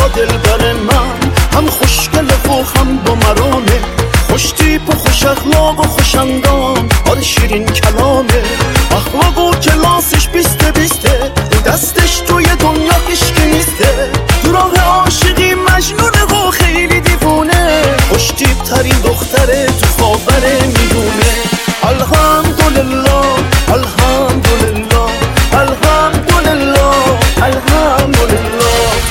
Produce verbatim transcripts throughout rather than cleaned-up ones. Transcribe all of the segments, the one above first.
دلبر من، هم خوشگل و هم با مرامه، خوش تیپ و خوش اخلاق و خوش اندام، آره شیرین کلامه، اخلاق و کلاسش بیسته بیسته، دستش توی دنیا کشکی نیسته، تو راه عاشقی مجنونه و خیلی دیوونه، خوش تیپ ترین دختره تو خاور میدونه. الحمدلله الحمدلله الحمدلله الحمدلله.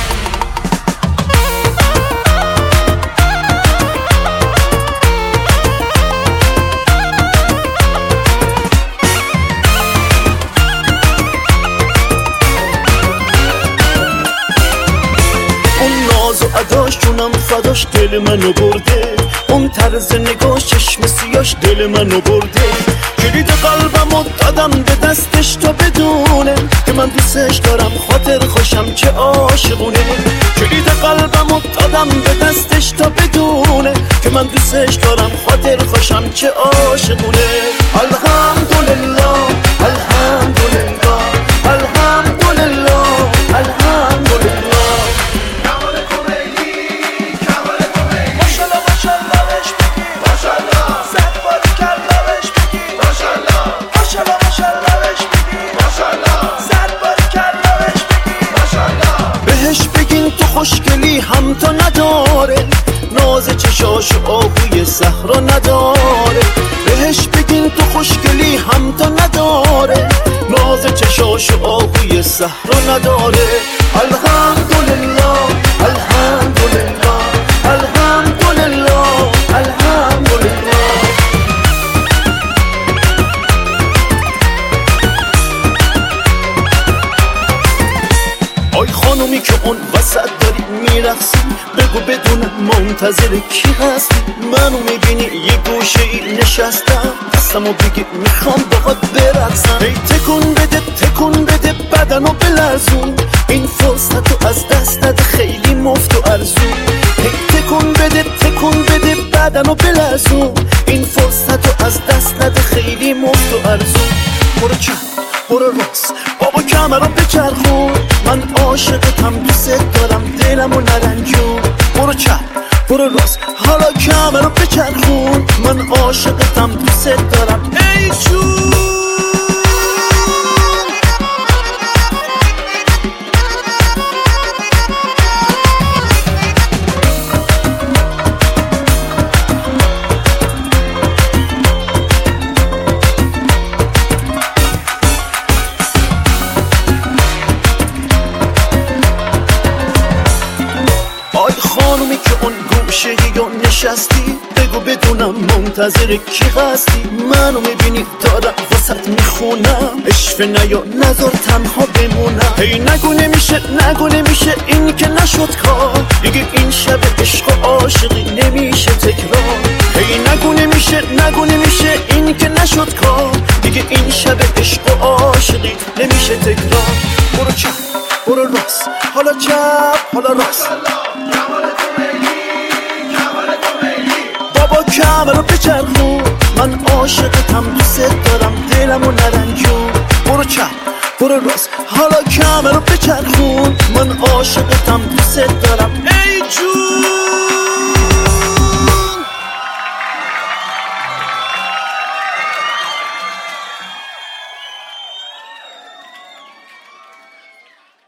ناز و اداش جونم فداش دل منو برده، اون طرز نگاش چشم سیاش دل منو برده، کلید قلبمو دادم به دستش تا بدونه که من دوستش دارم خاطر خوشم چه عاشقونه، کلید قلبمو دادم به دستش تا بدونه که من دوستش دارم خاطر خوشم چه عاشقونه. الحمدلله الحمدلله الحمدلله الحمدلله. خوشگلی هم تا نداره، ناز چشاش آهوی صحرا نداره، بهش بگین تو خوشگلی هم تا نداره، ناز چشاش آهوی صحرا نداره. الحمدلله الحمدلله الحمدلله الحمدلله. آی خانومی که اون وسط داری میرقصی، بگو بدونم منتظر کی هستی، منو میبینی یه گوشه ای نشستم، دستمو بگی میخوام باهات برقصم، ای تکون بده تکون بده بدنو بلرزون، این فرصتو از دست نده خیلی مفت و ارزون، ای تکون بده تکون بده بدنو بلرزون، این فرصتو از دست نده خیلی مفت و ارزون. برو چپ برو راست بابا کمرو بچرخون، من عاشقتم دوست دارم دلمو نرنجون، برو چپ برو راست حالا کمرو بچرخون، من عاشقتم دوست دارم ای جون. خانومی که اون گوشه یا نشستی، بگو بدونم منتظر کی هستی، منو میبینی دارم واسط میخونم، اشفه نیا نذار تنها بمونم، هی نگو نمیشه نگو نمیشه این که نشد کار، دیگه این شب عشق و عاشقی نمیشه تکرار، هی نگو نمیشه نگو نمیشه این که نشد کار، دیگه این شب عشق و عاشقی نمیشه تکرار. برو چپ برو راست حالا چپ حالا راست، بابا کمرو بچرخون، من عاشقتم دوست دارم دلمو نرنجون، برو چپ برو راست حالا کمرو بچرخون، من عاشقتم دوست دارم ای جون.